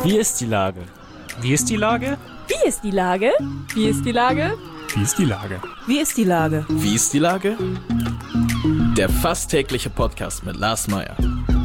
Wie ist die Lage? Wie ist die Lage? Wie ist die Lage? Wie ist die Lage? Wie ist die Lage? Wie ist die Lage? Wie ist die Lage? Der fast tägliche Podcast mit Lars Meyer.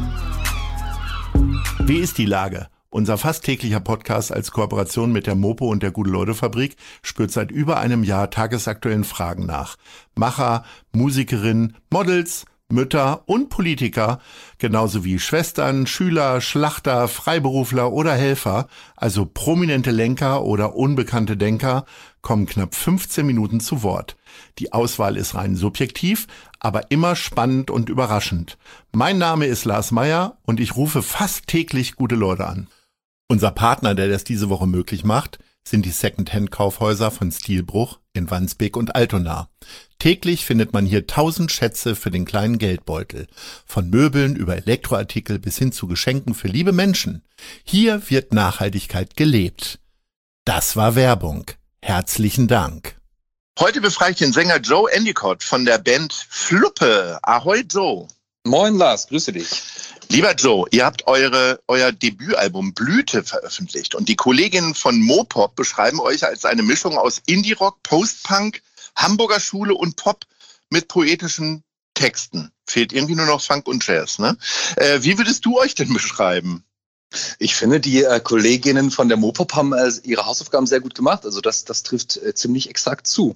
Wie ist die Lage? Unser fast täglicher Podcast als Kooperation mit der Mopo und der Gute-Leute-Fabrik spürt seit über einem Jahr tagesaktuellen Fragen nach. Macher, Musikerinnen, Models, Mütter und Politiker, genauso wie Schwestern, Schüler, Schlachter, Freiberufler oder Helfer, also prominente Lenker oder unbekannte Denker, kommen knapp 15 Minuten zu Wort. Die Auswahl ist rein subjektiv, aber immer spannend und überraschend. Mein Name ist Lars Meyer und ich rufe fast täglich gute Leute an. Unser Partner, der das diese Woche möglich macht, sind die Second-Hand-Kaufhäuser von Stilbruch in Wandsbek und Altona. Täglich findet man hier 1000 Schätze für den kleinen Geldbeutel. Von Möbeln über Elektroartikel bis hin zu Geschenken für liebe Menschen. Hier wird Nachhaltigkeit gelebt. Das war Werbung. Herzlichen Dank. Heute befrage ich den Sänger Joe Endicott von der Band Fluppe. Ahoi Joe. Moin Lars, grüße dich. Lieber Joe, ihr habt euer Debütalbum Blüte veröffentlicht und die Kolleginnen von Mopop beschreiben euch als eine Mischung aus Indie-Rock, Post-Punk, Hamburger Schule und Pop mit poetischen Texten. Fehlt irgendwie nur noch Funk und Jazz, ne? Wie würdest du euch denn beschreiben? Ich finde, die Kolleginnen von der Mopop haben ihre Hausaufgaben sehr gut gemacht. Also das trifft ziemlich exakt zu.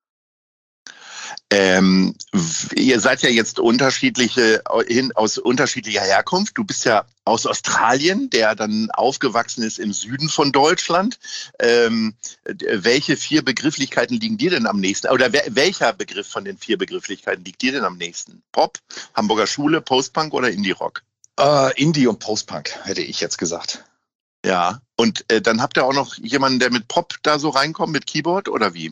Ihr seid ja jetzt aus unterschiedlicher Herkunft. Du bist ja aus Australien, der dann aufgewachsen ist im Süden von Deutschland. Welche 4 Begrifflichkeiten liegen dir denn am nächsten? Oder welcher Begriff von den 4 Begrifflichkeiten liegt dir denn am nächsten? Pop, Hamburger Schule, Postpunk oder Indie-Rock? Indie und Postpunk, hätte ich jetzt gesagt. Ja, und dann habt ihr auch noch jemanden, der mit Pop da so reinkommt, mit Keyboard oder wie?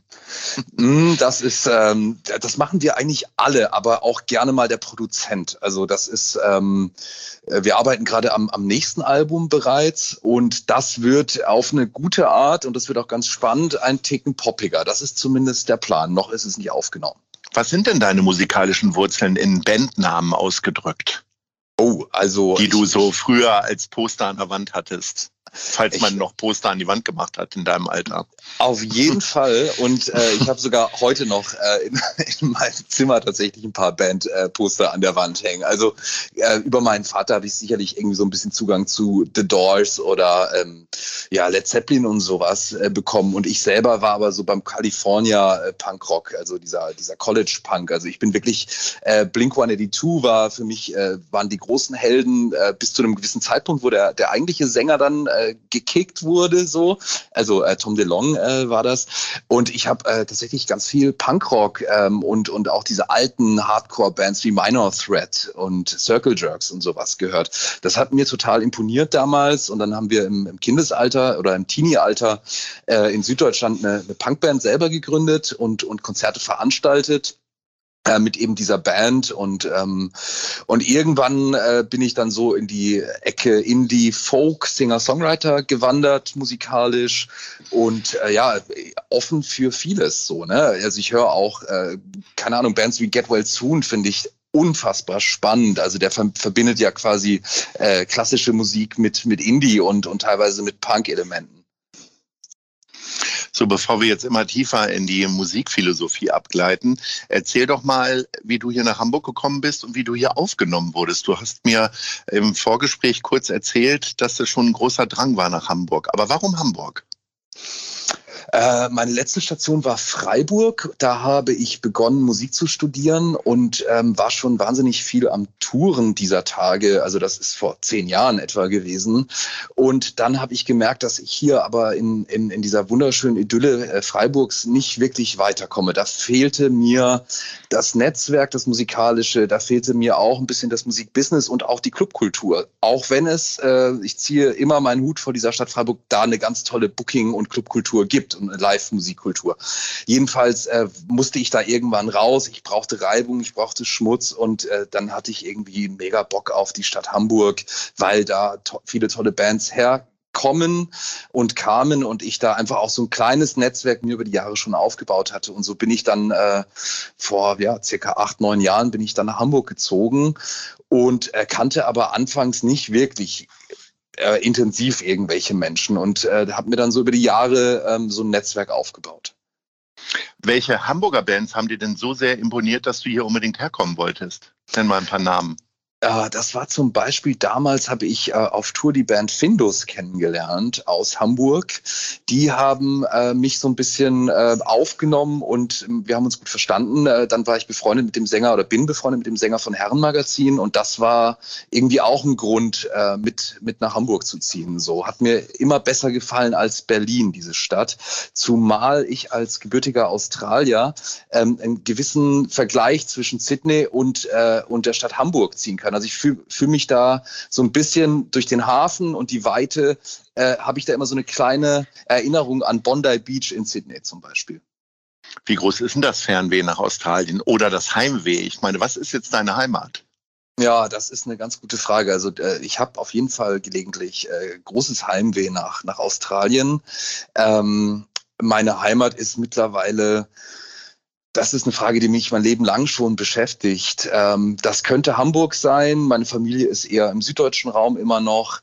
Das machen wir eigentlich alle, aber auch gerne mal der Produzent. Also das ist, wir arbeiten gerade am nächsten Album bereits und das wird auf eine gute Art und das wird auch ganz spannend, ein Ticken poppiger. Das ist zumindest der Plan. Noch ist es nicht aufgenommen. Was sind denn deine musikalischen Wurzeln in Bandnamen ausgedrückt? Oh, also die du so früher als Poster an der Wand hattest. Falls man noch Poster an die Wand gemacht hat in deinem Alter. Auf jeden Fall. Und ich habe sogar heute noch in meinem Zimmer tatsächlich ein paar Band-Poster an der Wand hängen. Also über meinen Vater habe ich sicherlich irgendwie so ein bisschen Zugang zu The Doors oder Led Zeppelin und sowas bekommen. Und ich selber war aber so beim California Punkrock, also dieser College Punk. Also ich bin wirklich, Blink-182 war für mich, waren die großen Helden bis zu einem gewissen Zeitpunkt, wo der eigentliche Sänger dann gekickt wurde, so. Also Tom DeLonge war das. Und ich habe tatsächlich ganz viel Punkrock und auch diese alten Hardcore-Bands wie Minor Threat und Circle Jerks und sowas gehört. Das hat mir total imponiert damals. Und dann haben wir im Kindesalter oder im Teenie-Alter in Süddeutschland eine Punkband selber gegründet und Konzerte veranstaltet. Mit eben dieser Band und irgendwann bin ich dann so in die Ecke Indie Folk Singer-Songwriter gewandert musikalisch und offen für vieles so, ne? Also ich höre auch keine Ahnung, Bands wie Get Well Soon finde ich unfassbar spannend. Also der verbindet ja quasi klassische Musik mit Indie und teilweise mit Punk-Elementen. So, bevor wir jetzt immer tiefer in die Musikphilosophie abgleiten, erzähl doch mal, wie du hier nach Hamburg gekommen bist und wie du hier aufgenommen wurdest. Du hast mir im Vorgespräch kurz erzählt, dass es schon ein großer Drang war nach Hamburg. Aber warum Hamburg? Meine letzte Station war Freiburg. Da habe ich begonnen, Musik zu studieren und war schon wahnsinnig viel am Touren dieser Tage. Also das ist vor 10 Jahren etwa gewesen. Und dann habe ich gemerkt, dass ich hier aber in dieser wunderschönen Idylle Freiburgs nicht wirklich weiterkomme. Da fehlte mir das Netzwerk, das Musikalische. Da fehlte mir auch ein bisschen das Musikbusiness und auch die Clubkultur. Auch wenn es, ich ziehe immer meinen Hut vor dieser Stadt Freiburg, da eine ganz tolle Booking- und Clubkultur gibt. Live-Musikkultur. Jedenfalls musste ich da irgendwann raus. Ich brauchte Reibung, ich brauchte Schmutz und dann hatte ich irgendwie mega Bock auf die Stadt Hamburg, weil da viele tolle Bands kamen und ich da einfach auch so ein kleines Netzwerk mir über die Jahre schon aufgebaut hatte. Und so bin ich dann vor circa 8, 9 Jahren bin ich dann nach Hamburg gezogen und kannte aber anfangs nicht wirklich intensiv irgendwelche Menschen und habe mir dann so über die Jahre so ein Netzwerk aufgebaut. Welche Hamburger Bands haben dir denn so sehr imponiert, dass du hier unbedingt herkommen wolltest? Nenn mal ein paar Namen. Das war zum Beispiel, damals habe ich auf Tour die Band Findus kennengelernt aus Hamburg. Die haben mich so ein bisschen aufgenommen und wir haben uns gut verstanden. Dann war ich befreundet mit dem Sänger oder bin befreundet mit dem Sänger von Herrenmagazin und das war irgendwie auch ein Grund, mit nach Hamburg zu ziehen. So hat mir immer besser gefallen als Berlin, diese Stadt. Zumal ich als gebürtiger Australier einen gewissen Vergleich zwischen Sydney und der Stadt Hamburg ziehen kann. Also ich fühl mich da so ein bisschen durch den Hafen und die Weite, habe ich da immer so eine kleine Erinnerung an Bondi Beach in Sydney zum Beispiel. Wie groß ist denn das Fernweh nach Australien oder das Heimweh? Ich meine, was ist jetzt deine Heimat? Ja, das ist eine ganz gute Frage. Also ich habe auf jeden Fall gelegentlich großes Heimweh nach Australien. Meine Heimat ist mittlerweile... Das ist eine Frage, die mich mein Leben lang schon beschäftigt. Das könnte Hamburg sein. Meine Familie ist eher im süddeutschen Raum immer noch.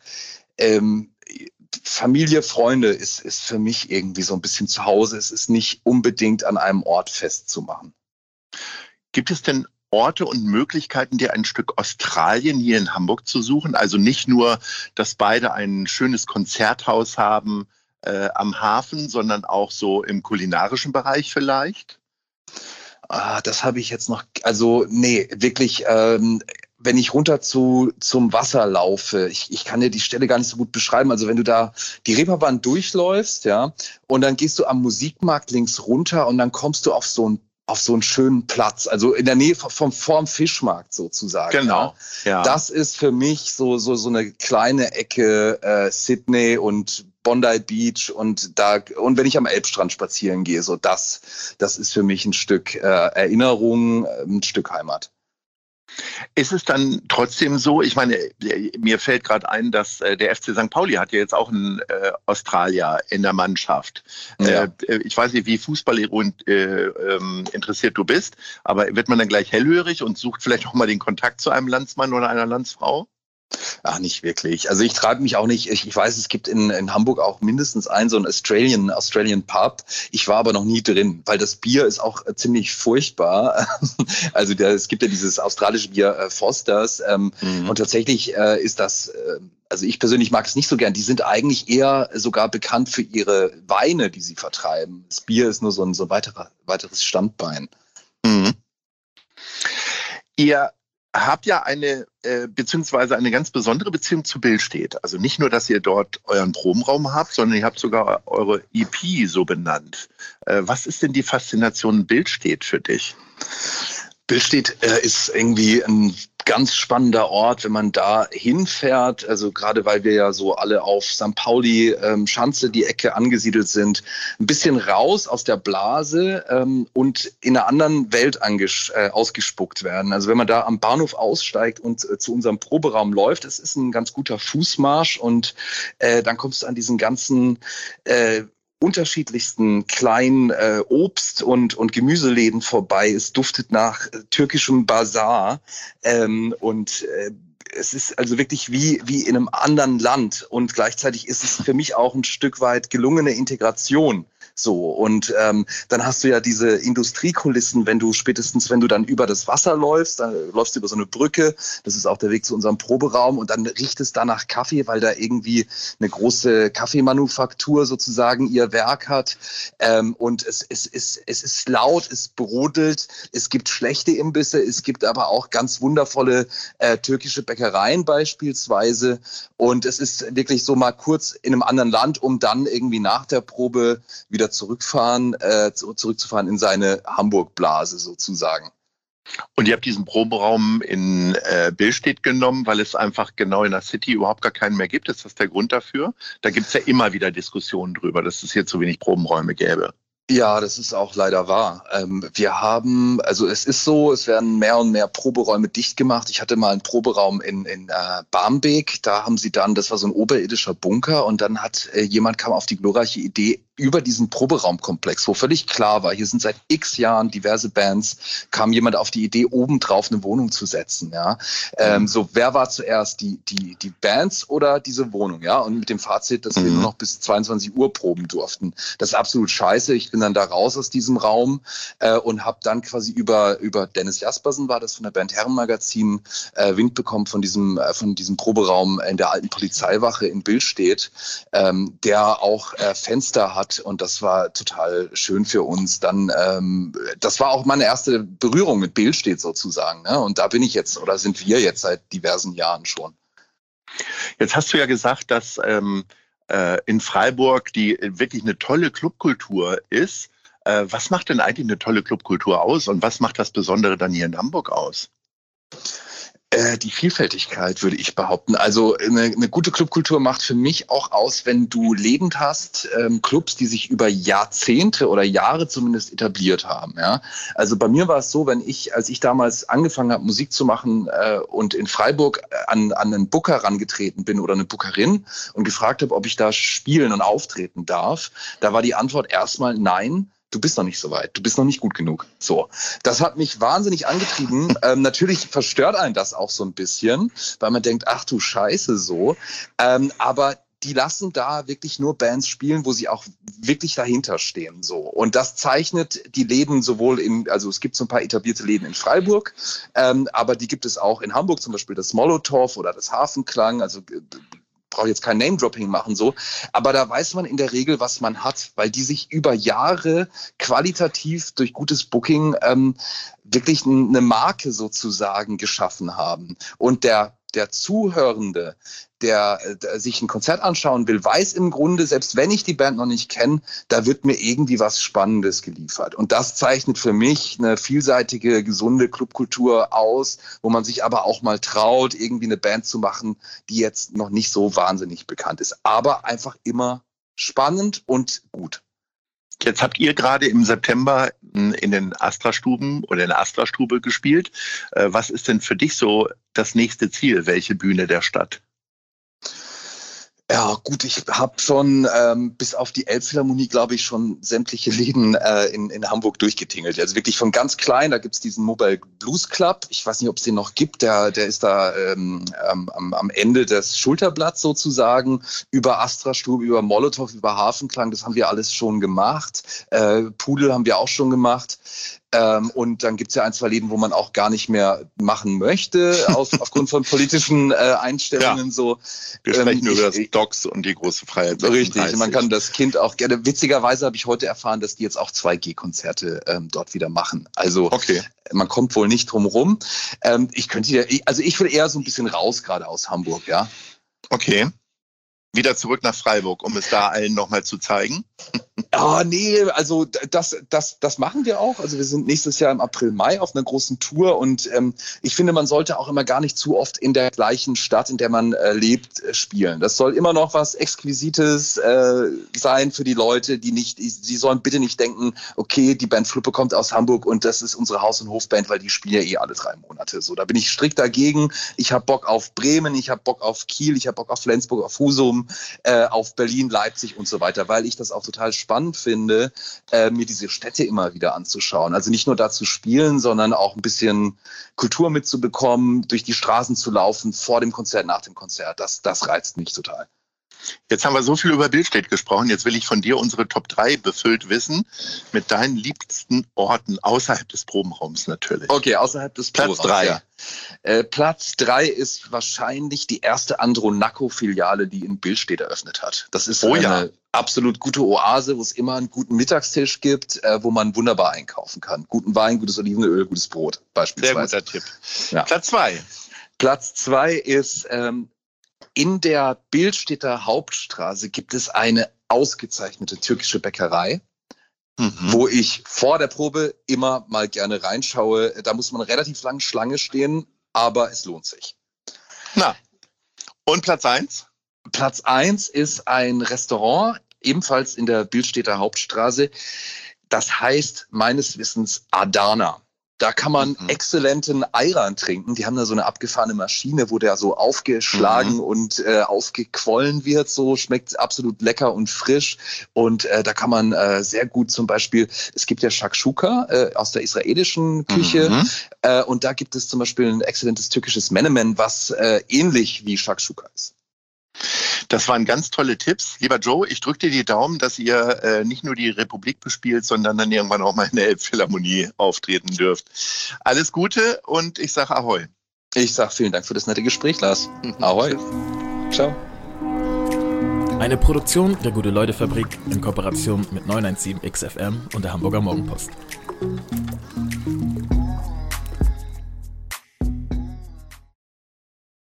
Familie, Freunde ist für mich irgendwie so ein bisschen zu Hause. Es ist nicht unbedingt an einem Ort festzumachen. Gibt es denn Orte und Möglichkeiten, dir ein Stück Australien hier in Hamburg zu suchen? Also nicht nur, dass beide ein schönes Konzerthaus haben am Hafen, sondern auch so im kulinarischen Bereich vielleicht? Das habe ich jetzt noch, also nee, wirklich, wenn ich runter zum Wasser laufe, ich kann dir die Stelle gar nicht so gut beschreiben, also wenn du da die Reeperbahn durchläufst, ja, und dann gehst du am Musikmarkt links runter und dann kommst du auf so einen schönen Platz, also in der Nähe vorm Fischmarkt sozusagen. Genau, ja. Das ist für mich so eine kleine Ecke Sydney und Bondi Beach und wenn ich am Elbstrand spazieren gehe, so das ist für mich ein Stück Erinnerung, ein Stück Heimat. Ist es dann trotzdem so, ich meine, mir fällt gerade ein, dass der FC St. Pauli hat ja jetzt auch einen Australier in der Mannschaft. Ja. Ich weiß nicht, wie Fußball interessiert du bist, aber wird man dann gleich hellhörig und sucht vielleicht auch mal den Kontakt zu einem Landsmann oder einer Landsfrau? Ach, nicht wirklich. Also ich treibe mich auch nicht, ich weiß, es gibt in Hamburg auch mindestens so einen Australian Pub. Ich war aber noch nie drin, weil das Bier ist auch ziemlich furchtbar. Also es gibt ja dieses australische Bier Fosters und tatsächlich ist das, also ich persönlich mag es nicht so gern. Die sind eigentlich eher sogar bekannt für ihre Weine, die sie vertreiben. Das Bier ist nur so ein weiteres Standbein. Mhm. Ihr habt ja beziehungsweise eine ganz besondere Beziehung zu Billstedt. Also nicht nur, dass ihr dort euren Probenraum habt, sondern ihr habt sogar eure EP so benannt. Was ist denn die Faszination Billstedt für dich? Billstedt ist irgendwie ein ganz spannender Ort, wenn man da hinfährt, also gerade weil wir ja so alle auf St. Pauli, Schanze, die Ecke angesiedelt sind, ein bisschen raus aus der Blase und in einer anderen Welt ausgespuckt werden. Also wenn man da am Bahnhof aussteigt und zu unserem Proberaum läuft, es ist ein ganz guter Fußmarsch und dann kommst du an diesen ganzen unterschiedlichsten kleinen Obst- und Gemüseläden vorbei. Es duftet nach türkischem Basar es ist also wirklich wie in einem anderen Land und gleichzeitig ist es für mich auch ein Stück weit gelungene Integration. So, und dann hast du ja diese Industriekulissen, wenn du dann über das Wasser läufst, dann läufst du über so eine Brücke, das ist auch der Weg zu unserem Proberaum und dann riecht es da nach Kaffee, weil da irgendwie eine große Kaffeemanufaktur sozusagen ihr Werk hat und es ist laut, es brodelt, es gibt schlechte Imbisse, es gibt aber auch ganz wundervolle türkische Bäckereien beispielsweise und es ist wirklich so mal kurz in einem anderen Land, um dann irgendwie nach der Probe wieder zurückzufahren in seine Hamburg-Blase sozusagen. Und ihr habt diesen Proberaum in Billstedt genommen, weil es einfach genau in der City überhaupt gar keinen mehr gibt. Ist das der Grund dafür? Da gibt es ja immer wieder Diskussionen drüber, dass es hier zu wenig Probenräume gäbe. Ja, das ist auch leider wahr. Es ist so, es werden mehr und mehr Proberäume dicht gemacht. Ich hatte mal einen Proberaum in Barmbek, da haben sie dann, das war so ein oberirdischer Bunker und dann kam auf die glorreiche Idee, über diesen Proberaumkomplex, wo völlig klar war, hier sind seit x Jahren diverse Bands, kam jemand auf die Idee, obendrauf eine Wohnung zu setzen. Ja? So, wer war zuerst, die Bands oder diese Wohnung? Ja? Und mit dem Fazit, dass wir nur noch bis 22 Uhr proben durften. Das ist absolut scheiße. Ich bin dann da raus aus diesem Raum und habe dann quasi über Dennis Jaspersen, war das von der Band Herrenmagazin, Wind bekommen von diesem Proberaum in der alten Polizeiwache in Billstedt, der auch Fenster hat, und das war total schön für uns. Dann, das war auch meine erste Berührung mit Billstedt sozusagen, ne? Und da bin ich jetzt, oder sind wir jetzt seit diversen Jahren schon. Jetzt hast du ja gesagt, dass in Freiburg die wirklich eine tolle Clubkultur ist. Was macht denn eigentlich eine tolle Clubkultur aus und was macht das Besondere dann hier in Hamburg aus? Die Vielfältigkeit, würde ich behaupten. Also eine gute Clubkultur macht für mich auch aus, wenn du lebend hast, Clubs, die sich über Jahrzehnte oder Jahre zumindest etabliert haben. Ja? Also bei mir war es so, als ich damals angefangen habe, Musik zu machen und in Freiburg an einen Booker rangetreten bin oder eine Bookerin und gefragt habe, ob ich da spielen und auftreten darf, da war die Antwort erstmal nein. Du bist noch nicht so weit, du bist noch nicht gut genug. So, das hat mich wahnsinnig angetrieben. Natürlich verstört einen das auch so ein bisschen, weil man denkt, ach du Scheiße, so. Aber die lassen da wirklich nur Bands spielen, wo sie auch wirklich dahinter stehen. So. Und das zeichnet die Läden also es gibt so ein paar etablierte Läden in Freiburg, aber die gibt es auch in Hamburg, zum Beispiel das Molotow oder das Hafenklang, also brauche jetzt kein Name-Dropping machen, so. Aber da weiß man in der Regel, was man hat, weil die sich über Jahre qualitativ durch gutes Booking wirklich eine Marke sozusagen geschaffen haben. Und der Zuhörende, der sich ein Konzert anschauen will, weiß im Grunde, selbst wenn ich die Band noch nicht kenne, da wird mir irgendwie was Spannendes geliefert. Und das zeichnet für mich eine vielseitige, gesunde Clubkultur aus, wo man sich aber auch mal traut, irgendwie eine Band zu machen, die jetzt noch nicht so wahnsinnig bekannt ist. Aber einfach immer spannend und gut. Jetzt habt ihr gerade im September in den Astra-Stuben oder in der Astra-Stube gespielt. Was ist denn für dich so das nächste Ziel? Welche Bühne der Stadt? Ja, gut, ich habe schon bis auf die Elbphilharmonie, glaube ich, schon sämtliche Läden in Hamburg durchgetingelt. Also wirklich von ganz klein, da gibt's diesen Mobile Blues Club. Ich weiß nicht, ob es den noch gibt. Der ist da am Ende des Schulterblatts sozusagen. Über Astra-Stube, über Molotow, über Hafenklang, das haben wir alles schon gemacht. Pudel haben wir auch schon gemacht. Und dann gibt's ja ein, zwei Läden, wo man auch gar nicht mehr machen möchte, aufgrund von politischen Einstellungen. Ja. So. Wir sprechen über das Docs und die große Freiheit. Richtig, man kann das Kind auch gerne. Witzigerweise habe ich heute erfahren, dass die jetzt auch 2G-Konzerte dort wieder machen. Also okay. Man kommt wohl nicht drum rum. Ich will eher so ein bisschen raus gerade aus Hamburg, ja. Okay. Wieder zurück nach Freiburg, um es da allen nochmal zu zeigen? Nee, also das machen wir auch. Also wir sind nächstes Jahr im April, Mai auf einer großen Tour und ich finde, man sollte auch immer gar nicht zu oft in der gleichen Stadt, in der man lebt, spielen. Das soll immer noch was Exquisites sein für die Leute, die sollen bitte nicht denken, okay, die Band Fluppe kommt aus Hamburg und das ist unsere Haus- und Hofband, weil die spielen ja alle 3 Monate. So, da bin ich strikt dagegen. Ich habe Bock auf Bremen, ich habe Bock auf Kiel, ich habe Bock auf Flensburg, auf Husum, auf Berlin, Leipzig und so weiter, weil ich das auch total spannend finde, mir diese Städte immer wieder anzuschauen. Also nicht nur da zu spielen, sondern auch ein bisschen Kultur mitzubekommen, durch die Straßen zu laufen, vor dem Konzert, nach dem Konzert. Das reizt mich total. Jetzt haben wir so viel über Billstedt gesprochen. Jetzt will ich von dir unsere Top 3 befüllt wissen, mit deinen liebsten Orten außerhalb des Probenraums natürlich. Okay, außerhalb des Probenraums. Platz 3. Ja. Platz 3 ist wahrscheinlich die erste Andronaco-Filiale, die in Billstedt eröffnet hat. Das ist eine absolut gute Oase, wo es immer einen guten Mittagstisch gibt, wo man wunderbar einkaufen kann. Guten Wein, gutes Olivenöl, gutes Brot beispielsweise. Sehr guter Tipp. Ja. Platz 2. Platz 2 ist in der Billstedter Hauptstraße gibt es eine ausgezeichnete türkische Bäckerei, wo ich vor der Probe immer mal gerne reinschaue. Da muss man relativ lange Schlange stehen, aber es lohnt sich. Na, und Platz 1? Platz 1 ist ein Restaurant, ebenfalls in der Billstedter Hauptstraße. Das heißt meines Wissens Adana. Da kann man exzellenten Ayran trinken. Die haben da so eine abgefahrene Maschine, wo der so aufgeschlagen und aufgequollen wird. So schmeckt absolut lecker und frisch. Und da kann man sehr gut zum Beispiel, es gibt ja Shakshuka aus der israelischen Küche. Und da gibt es zum Beispiel ein exzellentes türkisches Menemen, was ähnlich wie Shakshuka ist. Das waren ganz tolle Tipps. Lieber Joe, ich drücke dir die Daumen, dass ihr nicht nur die Republik bespielt, sondern dann irgendwann auch mal in der Elbphilharmonie auftreten dürft. Alles Gute und ich sage Ahoi. Ich sage vielen Dank für das nette Gespräch, Lars. Ahoi. Ciao. Eine Produktion der Gute-Leute-Fabrik in Kooperation mit 917 XFM und der Hamburger Morgenpost.